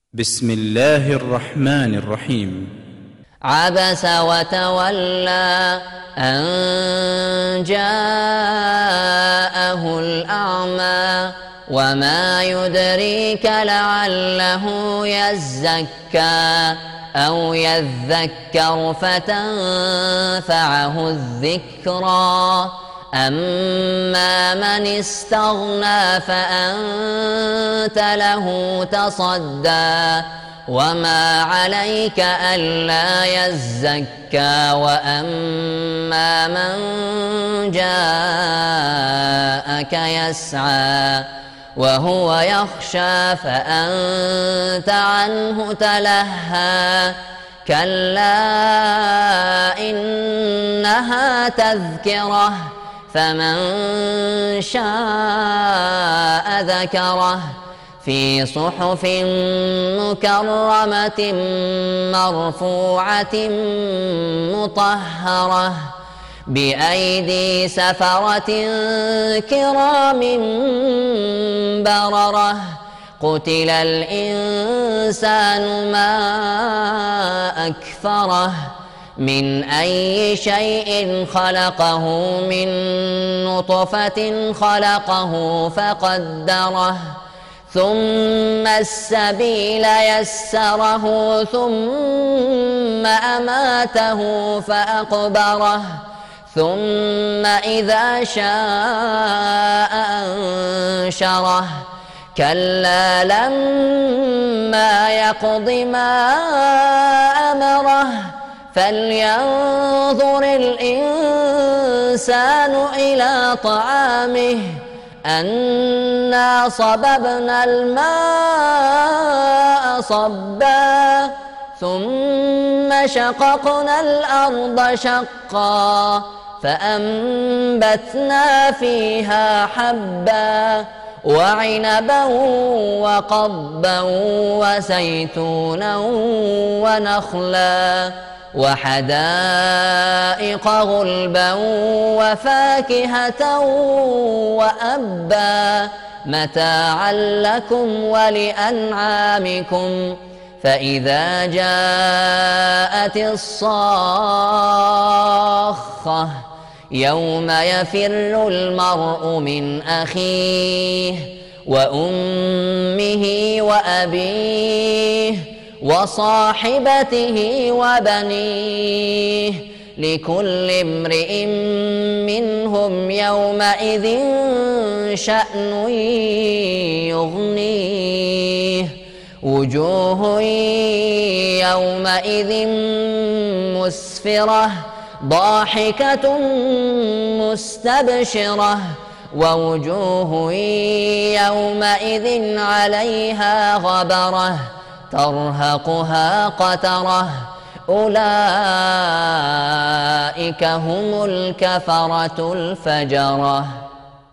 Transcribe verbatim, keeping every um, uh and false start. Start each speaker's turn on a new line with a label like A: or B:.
A: بسم الله الرحمن الرحيم.
B: عبس وتولى أن جاءه الأعمى وما يدريك لعله يزكى أو يذكر فتنفعه الذكرى أما من استغنى فأنت له تصدى وما عليك ألا يزكى وأما من جاءك يسعى وهو يخشى فأنت عنه تلهى كلا إنها تذكرة فمن شاء ذكره في صحف مكرمة مرفوعة مطهرة بأيدي سفرة كرام بررة قتل الإنسان ما أكفره من أي شيء خلقه من نطفة خلقه فقدره ثم السبيل يسره ثم أماته فأقبره ثم إذا شاء أنشره كلا لما يقض ما أمره فلينظر الإنسان إلى طعامه أنا صببنا الماء صبا ثم شققنا الأرض شقا فأنبتنا فيها حبا وعنبا وقضبا وزيتونا ونخلا وحدائق غلبا وفاكهة وأبا متاعا لكم ولأنعامكم فإذا جاءت الصاخة يوم يفر المرء من أخيه وأمه وأبيه وصاحبته وبنيه لكل امرئ منهم يومئذ شأن يغنيه وجوه يومئذ مسفرة ضاحكة مستبشرة ووجوه يومئذ عليها غبرة ترهقها قترة أولئك هم الكفرة الفجرة.